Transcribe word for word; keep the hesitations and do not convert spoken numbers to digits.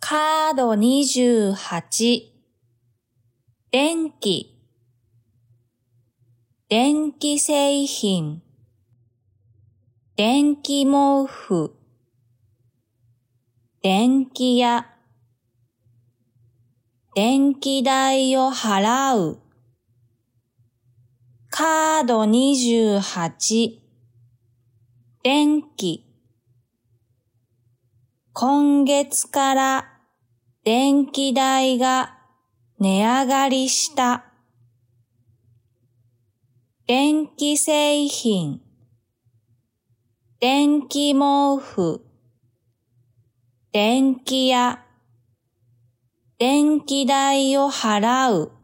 カードにじゅうはち、電気、電気製品、電気毛布、電気屋、電気代を払う。カードにじゅうはち、電気。今月から電気代が値上がりした。電気製品、電気毛布、電気屋、電気代を払う。